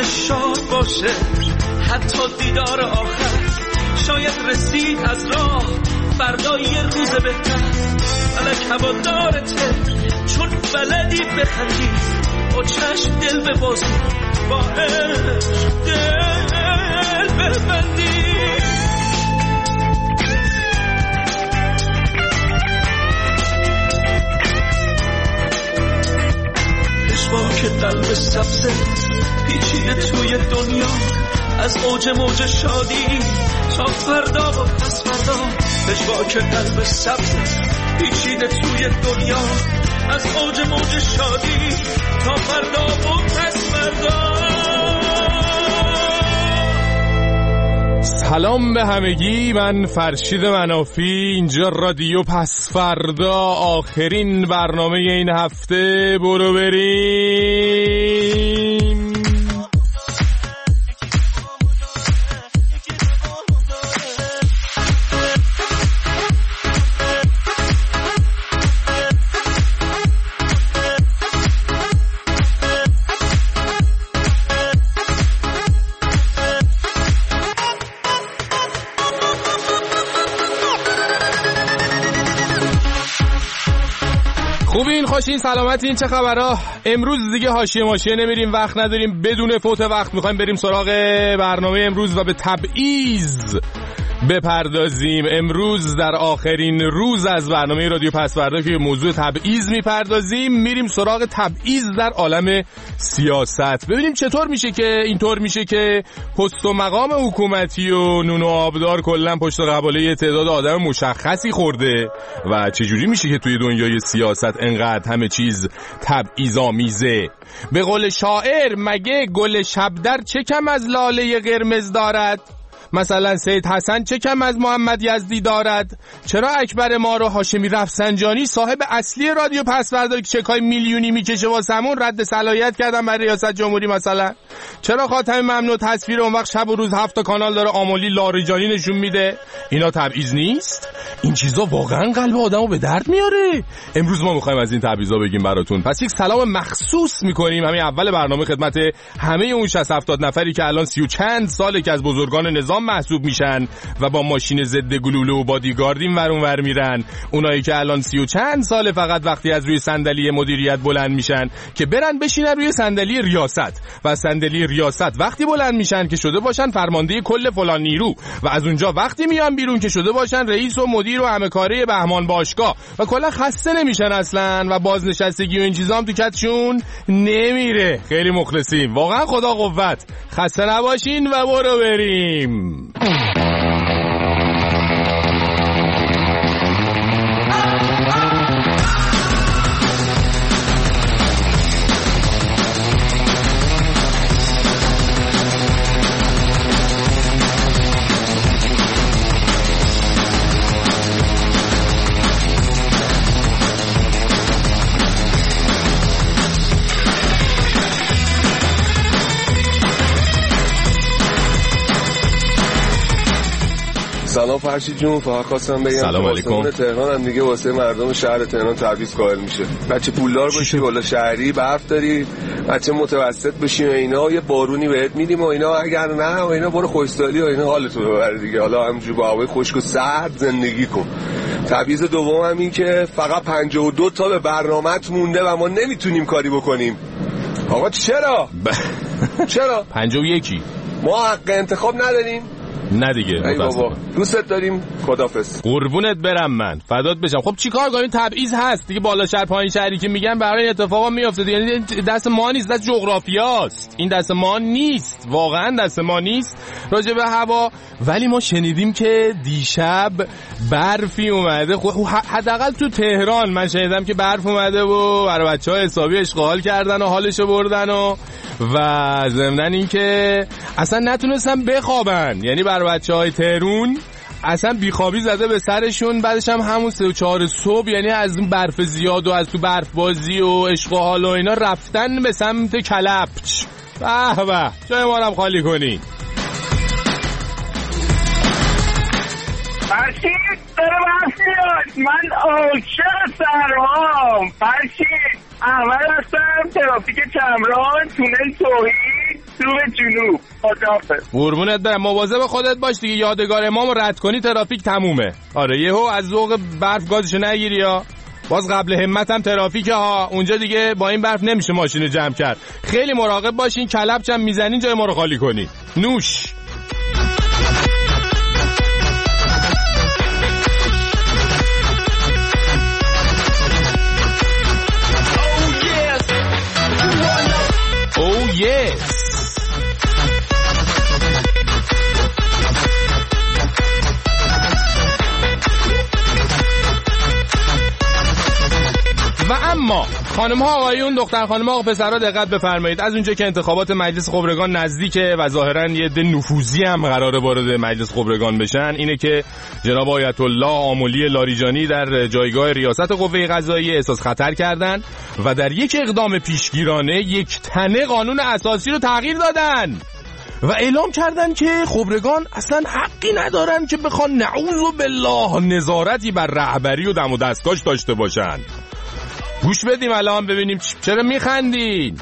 دلش شاد باشه، حتی دیدار آخر شاید رسید از راه، فردا یه روز بهتر. الک هوادارته چون بلدی بخندی، با چشم دل ببازی، با عشق دل ببندی. که قلب سبزه پیچیده توی دنیا، از اوج موج شادی تا فردا و پس فردا. پژواک قلب سبزه پیچیده توی دنیا، از اوج موج شادی تا فردا و پس فردا. سلام به همگی، من فرشید منافی، اینجا رادیو پس فردا، آخرین برنامه این هفته. برو بریم. خوبین، خوشین، سلامتین، چه خبرها؟ امروز دیگه حاشیه ماشیه نمیریم، وقت نداریم، بدون فوت وقت میخوایم بریم سراغ برنامه امروز و به تبعیض بپردازیم. امروز در آخرین روز از برنامه رادیو پس فردا که موضوع تبعیض میپردازیم، میریم سراغ تبعیض در عالم سیاست. ببینیم چطور میشه که اینطور میشه که پست و مقام حکومتی و نون و آبدار کلا پشت قباله تعداد آدم مشخصی خورده و چجوری میشه که توی دنیای سیاست انقدر همه چیز تبعیض‌آمیزه. به قول شاعر، مگه گل شبدر چه کم از لاله قرمز دارد؟ مثلا سید حسن چه کم از محمد یزدی دارد؟ چرا اکبر ما رو هاشمی رفسنجانی صاحب اصلی رادیو پس فردا که چکای میلیونی میکشه واسمون رد صلاحیت کردن برای ریاست جمهوری مثلا؟ چرا خاتم ممنوع تصویر اون وقت شب و روز 7 کانال داره آملی لاریجانی نشون میده؟ اینا تبعیض نیست؟ این چیزا واقعا قلب آدمو به درد میاره. امروز ما میخوایم از این تبعیضا بگیم براتون. پس یک سلام مخصوص میکنیم همین اول برنامه خدمت همه اون 60-70 نفری که الان 30 و چند ساله که از بزرگان نظام محسوب میشن و با ماشین ضد گلوله و بادیگارد این ور اون ور میرن. اونایی که الان 30 و چند ساله فقط وقتی از روی صندلی مدیریت بلند میشن که برن بشینن روی صندلی ریاست و صندلی ریاست وقتی بلند میشن که شده باشن فرمانده کل فلان نیرو و از اونجا وقتی میان بیرون که شده باشن رئیس و مدیر و همه کاره بهمان باشگاه و کلا خسته نمیشن اصلا و بازنشستگی و این چیزا هم تو کتشون نمیره. خیلی مخلصیم، واقعا خدا قوت. خسته نباشین و برو بریم. سلام فرشید جون، فقط خواستم بگم سلام علیکم. تهران هم دیگه واسه مردم شهر تهران تبعیض قائل میشه. بچه پولدار باشی، بالا شهری برف داری، بچه متوسط باشی و اینا یه بارونی بهت میدیم و اینا، اگر نه و اینا برو خوشحالی و اینا حالتو ببر دیگه. حالا همونجوری با هوای خشک و سرد زندگی کن. تبعیض دوم هم این که فقط 52 تا به برنامه‌ت مونده و ما نمیتونیم کاری بکنیم. آقا چرا؟ چرا؟ 51 ما حق انتخاب نداریم؟ نه دیگه. ای بابا دوستت داریم، خدافظ. قربونت برم، من فدات بشم. خب چیکار کنیم؟ تبعیض هست دیگه، بالا شهر پایین شهری که میگن برای اتفاقا میفته دیگه. یعنی دست ما نیست، دست جغرافیاست. این دست ما نیست، واقعا دست ما نیست راجع به هوا. ولی ما شنیدیم که دیشب برفی اومده. حداقل تو تهران من شنیدم که برف اومده و برای بچه‌ها حسابی اشغال کردن و حالشو بردن و ضمنن این که اصلا نتونستن بخوابن. یعنی برای بچه‌های تهرون اصلا بیخوابی زده به سرشون. بعدش هم همون 3 و 4 صبح، یعنی از اون برف زیاد و از تو برف بازی و عشق و حال و اینا رفتن به سمت کلبچ. به به، جای ما رو خالی کنی. فرشید داره بحثیاد، من عاشق سرمام. فرشید اول هستم، ترافیک کمران، تونل توحید، رو به جنوب. خداحافظ. قربونت برم، مواظب خودت باش دیگه، یادگار امامو رد کنی ترافیک تمومه. آره یهو از ذوق برف گازشو نگیری ها. باز قبل همتم ترافیکه ها، اونجا دیگه با این برف نمیشه ماشینو جمع کرد. خیلی مراقب باشین، کلبچ هم میزنین جای ما رو خالی کنی. نوش. Oh yes. و اما خانم ها آقایون، دختر خانم ها پسرها دقت بفرمایید. از اونجا که انتخابات مجلس خبرگان نزدیکه و ظاهرا یه عده نفوذی هم قراره وارد مجلس خبرگان بشن، اینه که جناب آیت الله آملی لاریجانی در جایگاه ریاست قوه قضاییه احساس خطر کردن و در یک اقدام پیشگیرانه یک تنه قانون اساسی رو تغییر دادن و اعلام کردن که خبرگان اصلا حقی ندارن که بخوان نعوذ بالله نظارتی بر رهبری و دم و دستگاهش داشته باشن. گوش بدیم الان ببینیم چرا میخندین.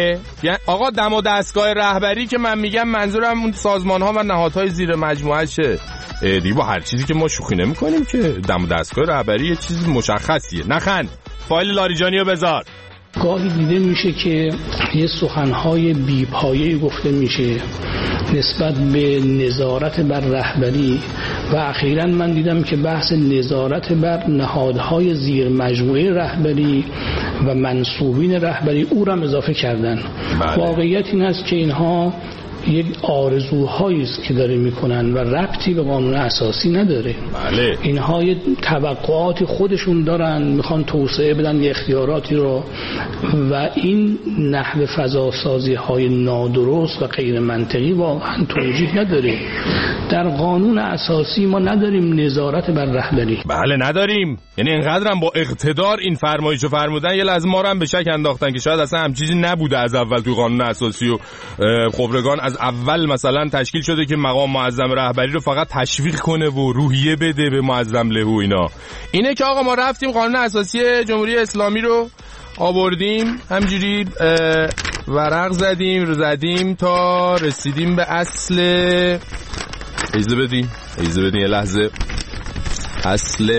آقا دم و دستگاه رهبری که من میگم منظورم اون سازمان ها و نهادهای زیر مجموعه شه دیگه. با هر چیزی که ما شوخی نمی کنیم که دم و دستگاه رهبری یه چیز مشخصیه. نخند، فایل لاریجانی رو بذار. گاهی دیده میشه که یه سخنهای بی‌پایه‌ای گفته میشه نسبت به نظارت بر رهبری و اخیراً من دیدم که بحث نظارت بر نهادهای زیر مجموعه رهبری و منصوبین رهبری او را اضافه کردن. واقعیت این است که اینها یک آرزوهایی است که داره میکنن و ربطی به قانون اساسی نداره. بله. اینها یه توقعات خودشون دارن، میخوان توسعه بدن یه اختیاراتی رو و این نحو فضاسازی های نادرست و غیر منطقی واقعا توجیه نداره. در قانون اساسی ما نداریم نظارت بر رهبری. بله نداریم، یعنی اینقدرم با اقتدار این فرمایشو فرمودن یه لحظه ما رو هم به شک انداختن که شاید اصلا هم چیزی نبوده از اول تو قانون اساسی و خبرگان از اول مثلا تشکیل شده که مقام معظم رهبری رو فقط تشویق کنه و روحیه بده به معظم له و اینا. اینه که آقا ما رفتیم قانون اساسی جمهوری اسلامی رو آوردیم، همجوری ورق زدیم تا رسیدیم به اصل. اجازه بدین یه لحظه. اصل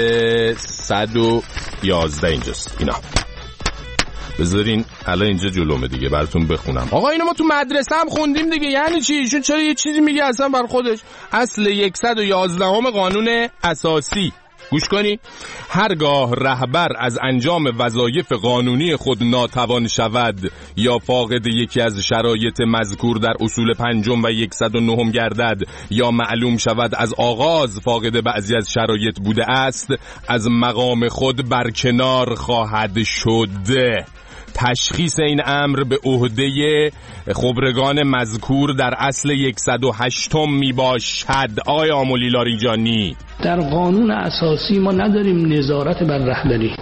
111 اینجاست. اینا بذارین الان اینجا جلومه دیگه براتون بخونم. آقا اینو ما تو مدرسه هم خوندیم دیگه. یعنی چی؟ ایشون چرا یه چیزی میگه اصلا بر خودش؟ اصل 111 قانون اساسی. گوش کنی. هرگاه رهبر از انجام وظایف قانونی خود ناتوان شود یا فاقد یکی از شرایط مذکور در اصول 5 و 109 گردد یا معلوم شود از آغاز فاقد بعضی از شرایط بوده است، از مقام خود برکنار خواهد شد. تشخیص این امر به عهده خبرگان مذکور در اصل 108 می باشد. آقای آملی لاریجانی، در قانون اساسی ما نداریم نظارت بر رهبری.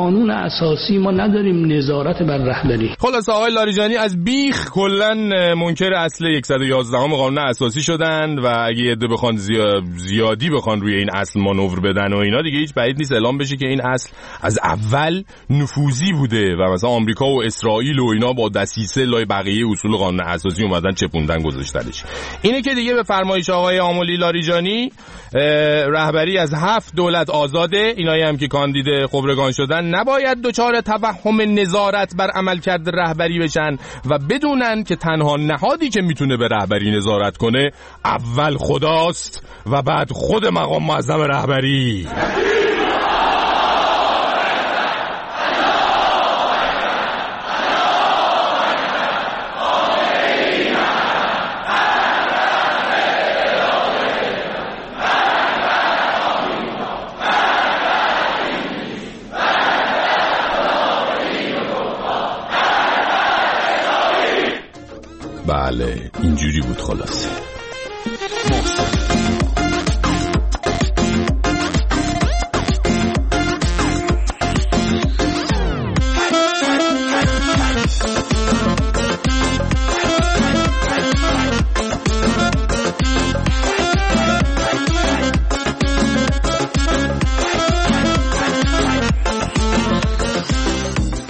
خلاص آقای لاریجانی از بیخ کلا منکر اصل 111 قانون اساسی شدن و اگه یه عده بخوان زیادی بخوان روی این اصل مانور بدن و اینا دیگه هیچ بعید نیست اعلام بشه که این اصل از اول نفوذی بوده و مثلا آمریکا و اسرائیل و اینا با دسیسه لای بقیه اصول قانون اساسی اومدن چپوندن گذاشتنش. اینه که دیگه به فرمایش آقای آملی لاریجانی رهبری از 7 دولت آزاده. اینایی هم که کاندید خبرگان شدن نباید دچار توهم نظارت بر عملکرد رهبری بشن و بدونن که تنها نهادی که میتونه به رهبری نظارت کنه اول خداست و بعد خود مقام معظم رهبری. بله اینجوری بود خلاصه. فرشی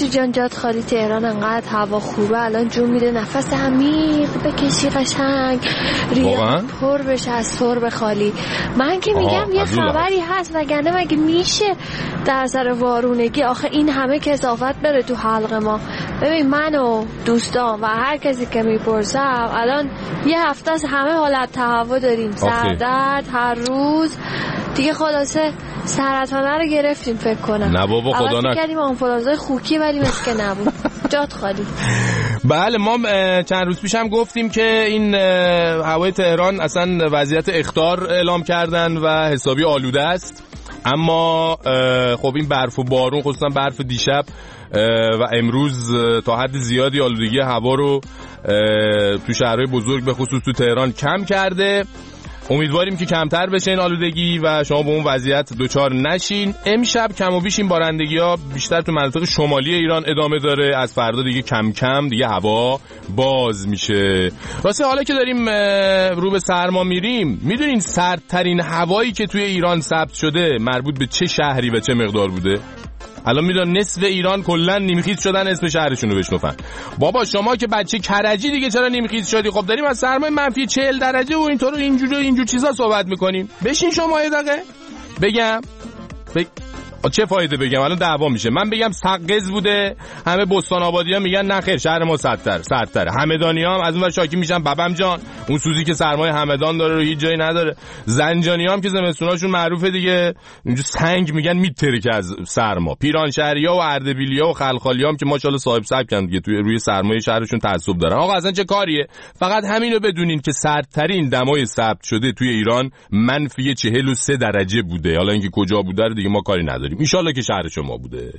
فرشید جان جات خالی تهران انقدر هوا خوبه الان جون میده نفس عمیق بکشی قشنگ ریه پر بشه از سرب خالی. من که میگم یه خبری هست وگرنه مگه میشه در سر وارونگی آخه این همه کثافت بره تو حلق ما. ببین من و دوستان و هر کسی که میپرسم الان یه هفته از همه حالت تهوع داریم سردرد هر روز دیگه خلاصه سرطانه رو گرفتیم فکر کنم. نه بابا خدا نکنه. کردیم آنفولانزای خوکی ولی مثل که نبود. جات خالی. بله ما چند روز پیش هم گفتیم که این هوای تهران اصلا وضعیت اخطار اعلام کردن و حسابی آلوده است. اما خب این برف و بارون خصوصا برف دیشب و امروز تا حد زیادی آلودگی هوا رو تو شهرهای بزرگ به خصوص تو تهران کم کرده. امیدواریم که کمتر بشه این آلودگی و شما به اون وضعیت دوچار نشین. امشب کم و بیش این بارندگی‌ها بیشتر تو مناطق شمالی ایران ادامه داره. از فردا دیگه کم کم دیگه هوا باز میشه. راستی حالا که داریم رو به سرما میریم، میدونین سردترین هوایی که توی ایران ثبت شده مربوط به چه شهری و چه مقدار بوده؟ الان میدونم نصف ایران کلا نیمخیز شدن اسم شهرشون رو بشنفن. بابا شما که بچه کرجی دیگه چرا نیمخیز شدی؟ خب داریم از سرمای منفی 40 درجه و اینطور اینجور چیزا صحبت میکنیم. بشین شما یه دقیقه بگم چه فایده بگم الان دعوا میشه. من بگم سقز بوده، همه بستان آبادی‌ها میگن نه خیر شهر ما سردتره. همدانی‌ها هم از اون ور شاکی میشن بابم جان اون سوزی که سرمای همدان داره رو هیچ جایی نداره. زنجانی‌ها هم که زمستوناشون معروفه دیگه اینجا سنگ میگن میترکه از سرما. پیرانشهری‌ها و اردبیلی‌ها و خلخالی‌ها هم که ماشاءالله صاحب سبکن دیگه توی روی سرمای شهرشون تعصب دارن. آقا اصلا چه کاریه؟ فقط همینو بدونین که سردترین دمای ثبت شده توی ایران منفی 43 درجه بوده. حالا اینکه کجا بوده رو دیگه ما کاری نداریم. انشالله که شهر شما بوده.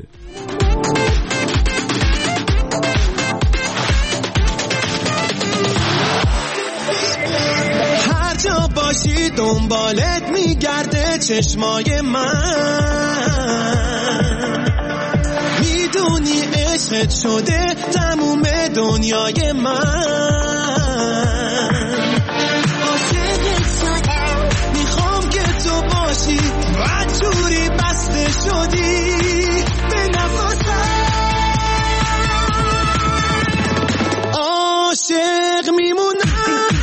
هر جا باشی دنبالت میگرده چشمای من، میدونی عشقت شده تموم دنیای من. عاشقت شدم میخوام که تو باشی و جوری بسته شدی به نفسم. عاشق میمونم.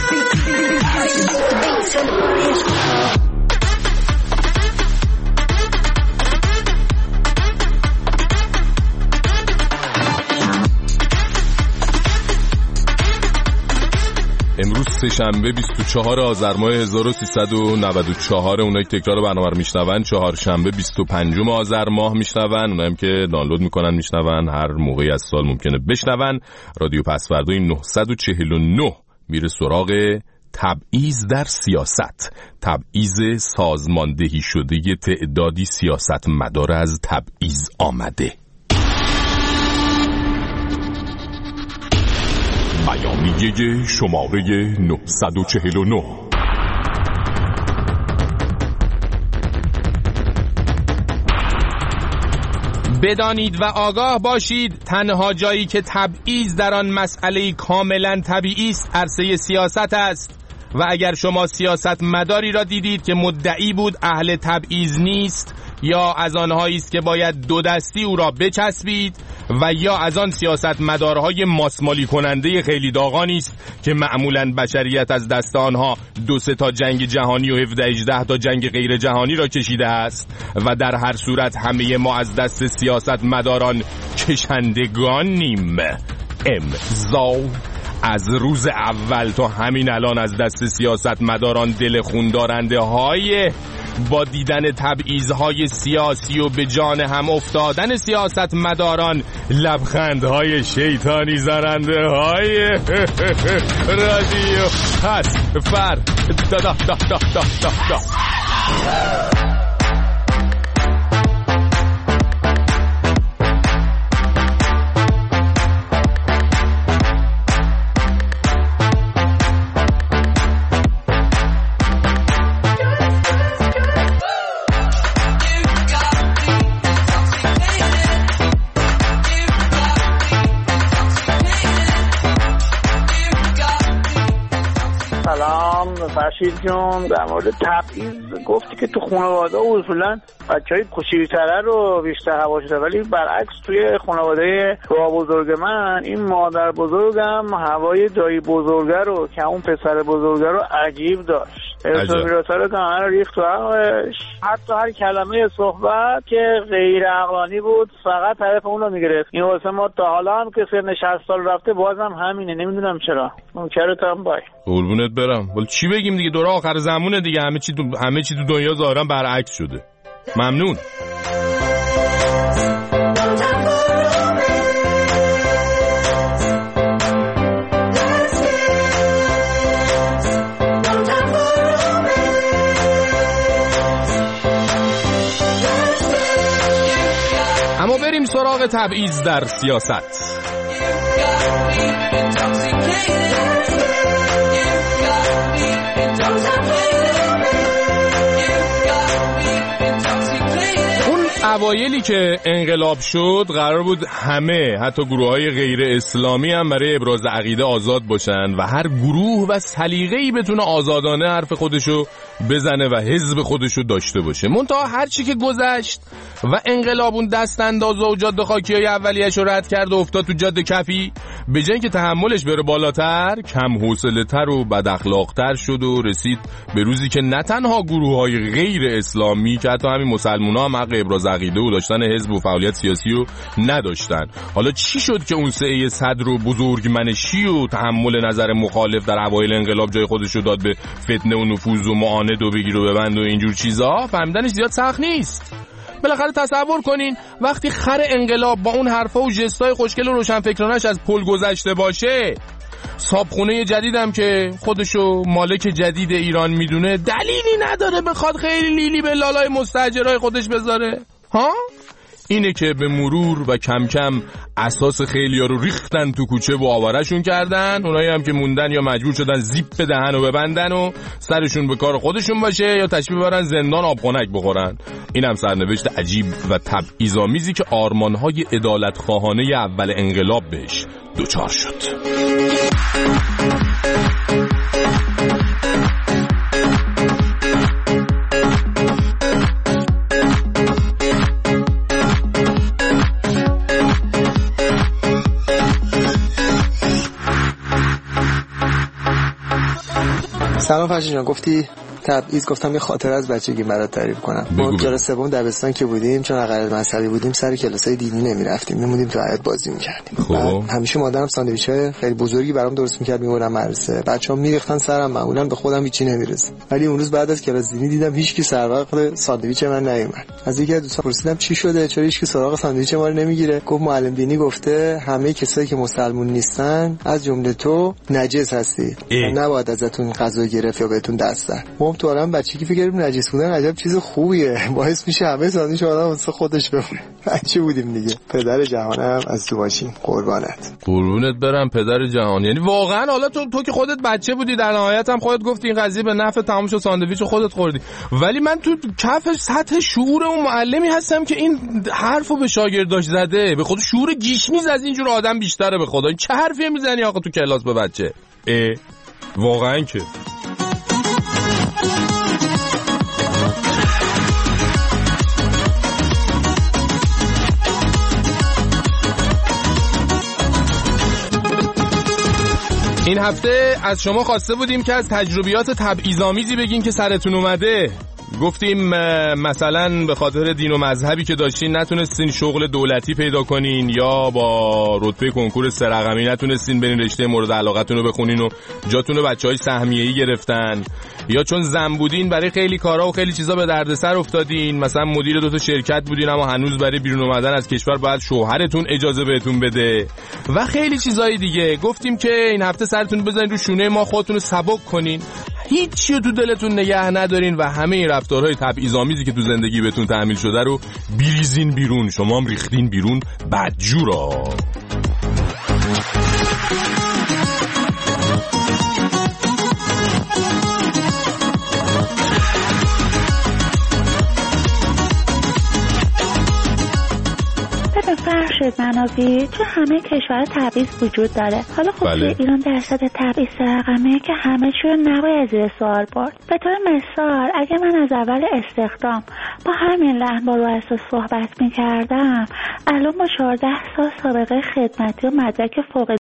امروز سه‌شنبه 24 آذر ماه 1394. اونایی که تکرار برنامه رو میشنون چهارشنبه 25 آذر ماه میشنون. اونایی که دانلود میکنن میشنون هر موقعی از سال ممکنه بشنون. رادیو پسوردوی 949 میره سراغ تبعیض در سیاست. تبعیض سازماندهی شده تعدادی سیاست مدار از تبعیض آمده. بیانیه شماره 949. بدانید و آگاه باشید تنها جایی که تبعیض در آن مسئله کاملا طبیعی است عرصه سیاست است و اگر شما سیاست مداری را دیدید که مدعی بود اهل تبعیض نیست یا از آنهایی است که باید دو دستی او را بچسبید و یا از آن سیاست مدارهای ماسمالی کننده خیلی داغانی است که معمولاً بشریت از دست آنها 2-3 تا جنگ جهانی و 17-18 تا جنگ غیر جهانی را کشیده است و در هر صورت همه ما از دست سیاست مداران کشندگانیم. امضا از روز اول تا همین الان از دست سیاست مداران دل خون دارنده های با دیدن تبعیض‌های سیاسی و به جان هم افتادن سیاست مداران لبخندهای شیطانی زننده های رادیو پسورد. فرشید جون در مورد گفتی که تو خانواده اصولا بچهای کوچیک‌تره رو بیشتر هوا شده، ولی برعکس توی خانواده با بزرگ من این مادر بزرگم هوای دایی بزرگه رو که اون پسر بزرگه رو عجیب داشت. ارتباطات رو که همه رو ریخت تو عقلش. حتی هر کلمه صحبت که غیر عقلانی بود فقط طرف اون رو میگرفت. این واسه ما تا حالا هم که سن 60 سال رفته بازم همینه، نمیدونم چرا. منکرتم بای. قربونت برم. ولی چی بگیم دیگه، دوره آخر زمونه دیگه، همه چی تو دنیا ظاهرا برعکس شده. ممنون. اما بریم سراغ تبعیض در سیاست. اوایلی که انقلاب شد قرار بود همه، حتی گروه‌های غیر اسلامی هم برای ابراز عقیده آزاد باشن و هر گروه و سلیقه‌ای بتونه آزادانه حرف خودشو بزنه و حزب خودشو داشته باشه. منتها هر چی که گذشت و انقلابون دست انداز و جاده خاکی‌های اولیه‌شو رد کرد و افتاد تو جاده کفی، به جای اینکه تحملش بره بالاتر، کم حوصله‌تر و بد اخلاق‌تر شد و رسید به روزی که نه تنها گروه‌های غیر اسلامی که حتی همین مسلمان‌ها هم حق ابراز عقیده و داشتن حزب و فعالیت سیاسی رو نداشتن. حالا چی شد که اون سعی صدر و بزرگمنشی و تحمل نظر مخالف در اوایل انقلاب جای خودش رو داد به فتنه و نفوذ و معاند و بگیر و ببند و اینجور چیزا؟ فهمیدنش زیاد سخت نیست. بالاخره تصور کنین وقتی خر انقلاب با اون حرفا و ژستای خوشگل و روشنفکرانش از پل گذشته باشه، صابخونه جدیدم که خودشو مالک جدید ایران میدونه دلیلی نداره بخواد خیلی لیلی به لالای مستاجرای خودش بذاره. ها؟ اینه که به مرور و کم کم اساس خیلیا رو ریختن تو کوچه و آوارشون کردن. اونایی هم که موندن یا مجبور شدن زیپ بدهن و ببندن و سرشون به کار خودشون باشه یا تشبیه برن زندان آبخنک بخورن. این هم سرنوشت عجیب و تبعیض‌آمیزی که آرمانهای عدالت خواهانه اول انقلاب بهش دوچار شد. سلام فرشید جان، گفتی تبعیض، گفتم یه خاطره از بچگی برات تعریف کنم. ما کلاس سوم دبستان که بودیم، چون اقل مذهبی بودیم سر کلاسای دینی نمیرفتیم، میموندیم تو حیاط بازی می‌کردیم. همیشه مادرم ساندویچ‌های خیلی بزرگی برام درست می‌کرد میبردم مدرسه. بچه‌ها میریختن سرم، معمولاً به خودم هیچی نمیرسه. ولی اون روز بعد از کلاس دینی دیدم هیچکی سر وقت ساندویچ من نیومد. از یکی از دوستان پرسیدم چی شده، چرا هیچکی سراغ ساندویچ ما رو نمیگیره؟ گفت معلم دینی گفته همه کسایی که مسلمون نیستن از جمله تو نجس هستی، نباید ازتون غذا گرفت یا بهتون دست زد. ما تو عالم بچگی فکر کردیم نجس بودن عجب چیز خوبیه، باعث میشه همه ساندویچ آدم واسه خودش بمونه. بچه بودیم دیگه. پدر جهانم از تو باشین، قربانت. قربونت برم پدر جهان. یعنی واقعا حالا تو که خودت بچه بودی، در نهایت هم خودت گفتی این قضیه به نفع تمام شد، ساندویچو خودت خوردی، ولی من تو کف سطح شعور اون معلمی هستم که این حرفو به شاگرداش زده. به خود شعور گیشنیز از اینجور آدم بیشتره. به خدا این چه حرفی میزنی آقا تو کلاس به بچه؟ واقعا که این هفته از شما خواسته بودیم که از تجربیات تبعیض‌آمیزی بگین که سرتون اومده. گفتیم مثلا به خاطر دین و مذهبی که داشتین نتونستین شغل دولتی پیدا کنین، یا با رتبه کنکور 3 رقمی نتونستین برین رشته مورد علاقتون رو بخونین و جاتون رو بچهای سهمیه‌ای گرفتن، یا چون زن بودین برای خیلی کارا و خیلی چیزا به دردسر افتادین. مثلا مدیر 2 تا شرکت بودین اما هنوز برای بیرون اومدن از کشور باید شوهرتون اجازه بهتون بده و خیلی چیزای دیگه. گفتیم که این هفته سرتون بزنین رو شونه ما، خودتون رو سبک کنین، هیچی رو تو دلتون نگه ندارین و همه این رفتارهای تبعیض‌آمیزی که تو زندگی بهتون تحمیل شده رو بریزین بیرون. شما هم ریختین بیرون بدجورا. خورشید منافی تو همه کشور تبعیض وجود داره. حالا خب توی ایران درصد تبعیض رقمه که همه چی رو نباید زیر سوال برد. به طور مثال اگه من از اول استخدام با همین لحن با رؤسا صحبت میکردم، الان با 14 سال سابقه خدمتی و مدرک فوق